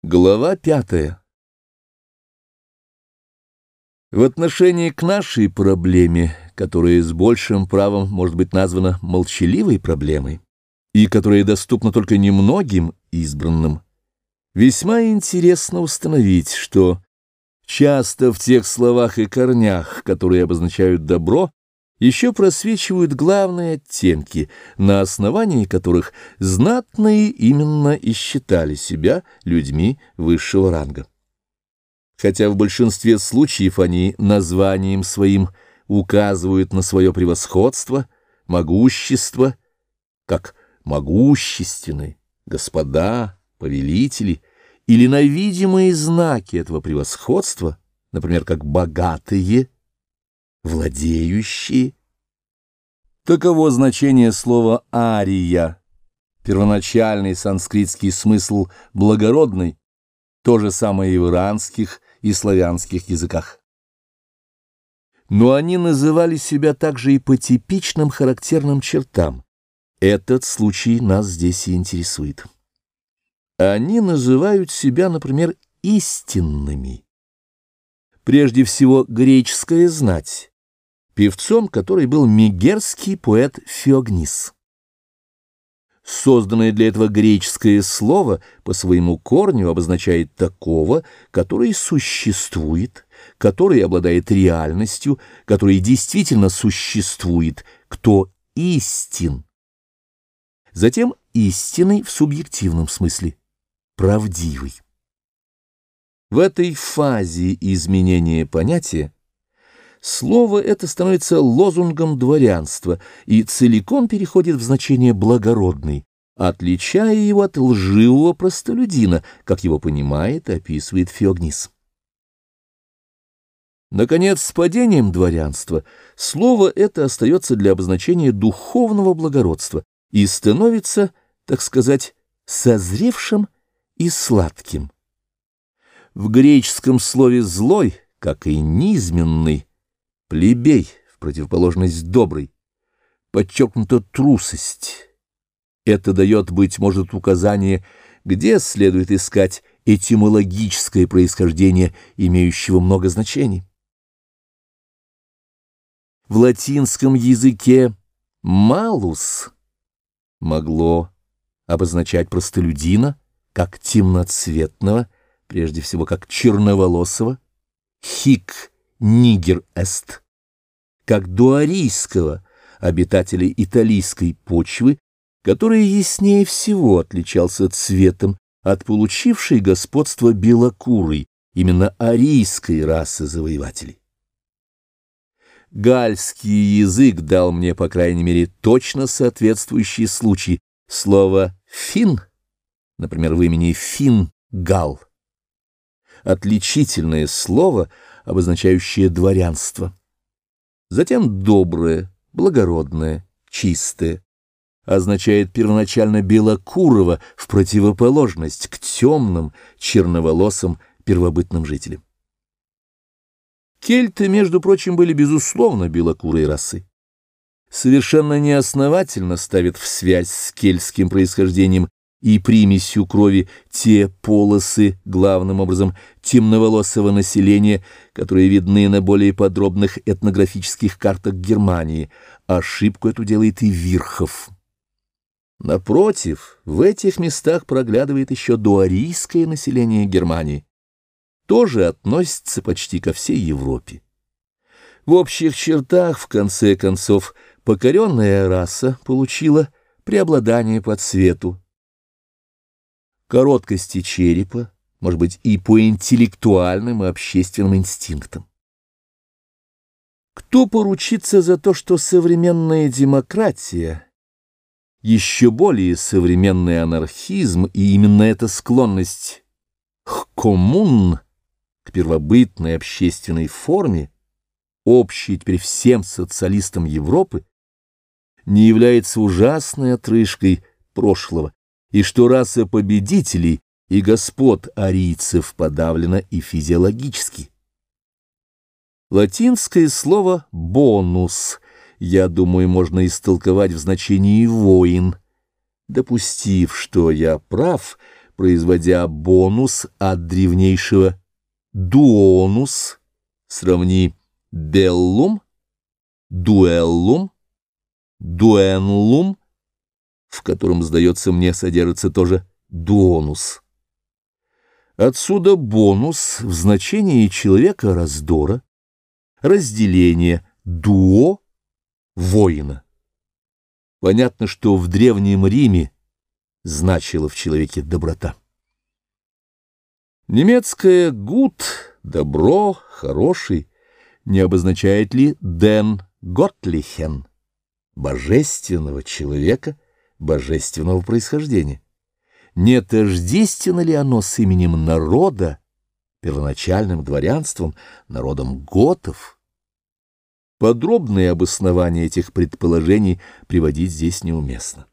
Глава 5. В отношении к нашей проблеме, которая с большим правом может быть названа молчаливой проблемой, и которая доступна только немногим избранным, весьма интересно установить, что часто в тех словах и корнях, которые обозначают добро, еще просвечивают главные оттенки, на основании которых знатные именно и считали себя людьми высшего ранга. Хотя в большинстве случаев они названием своим указывают на свое превосходство, могущество, как могущественные, господа, повелители, или на видимые знаки этого превосходства, например, как богатые, владеющие. Таково значение слова «ария», первоначальный санскритский смысл «благородный», то же самое и в иранских и славянских языках. Но они называли себя также и по типичным характерным чертам. Этот случай нас здесь и интересует. Они называют себя, например, истинными. Прежде всего, греческая знать, певцом которой был мегерский поэт Феогнис. Созданное для этого греческое слово по своему корню обозначает такого, который существует, который обладает реальностью, который действительно существует, кто истин. Затем истинный в субъективном смысле, правдивый. В этой фазе изменения понятия слово это становится лозунгом дворянства и целиком переходит в значение «благородный», отличая его от лживого простолюдина, как его понимает и описывает Феогнис. Наконец, с падением дворянства слово это остается для обозначения духовного благородства и становится, так сказать, созревшим и сладким. В греческом слове «злой», как и низменный, плебей, в противоположность доброй, подчеркнута трусость. Это дает, быть может, указание, где следует искать этимологическое происхождение, имеющего много значений. В латинском языке «малус» могло обозначать простолюдина, как темноцветного, прежде всего как черноволосого, «хик нигер эст», как дуарийского, обитателя италийской почвы, который яснее всего отличался цветом от получившей господство белокурой, именно арийской расы завоевателей. Гальский язык дал мне, по крайней мере, точно соответствующий случай. Слово «фин», например, в имени Фин-Гал, отличительное слово, обозначающее дворянство. Затем доброе, благородное, чистое, означает первоначально белокурого в противоположность к темным, черноволосым первобытным жителям. Кельты, между прочим, были безусловно белокурой расой. Совершенно неосновательно ставят в связь с кельтским происхождением и примесью крови те полосы, главным образом, темноволосого населения, которые видны на более подробных этнографических картах Германии. Ошибку эту делает и Вирхов. Напротив, в этих местах проглядывает еще дуарийское население Германии. Тоже относится почти ко всей Европе. В общих чертах, в конце концов, покоренная раса получила преобладание по цвету, короткости черепа, может быть, и по интеллектуальным и общественным инстинктам. Кто поручится за то, что современная демократия, еще более современный анархизм и именно эта склонность к коммун, к первобытной общественной форме, общей теперь всем социалистам Европы, не является ужасной отрыжкой прошлого, и что раса победителей и господ арийцев подавлена и физиологически. Латинское слово «бонус», я думаю, можно истолковать в значении «воин». Допустив, что я прав, производя бонус от древнейшего дуонус, сравни беллум, дуэллум, дуэнлум, в котором, сдается мне, содержится тоже дуонус. Отсюда бонус в значении человека раздора, разделение дуо воина. Понятно, что в Древнем Риме значила в человеке доброта. Немецкое «gut» — добро, хороший, не обозначает ли «den Gottlichen» — божественного человека, божественного происхождения? Не тождественно ли оно с именем народа, первоначальным дворянством, народом готов? Подробные обоснования этих предположений приводить здесь неуместно.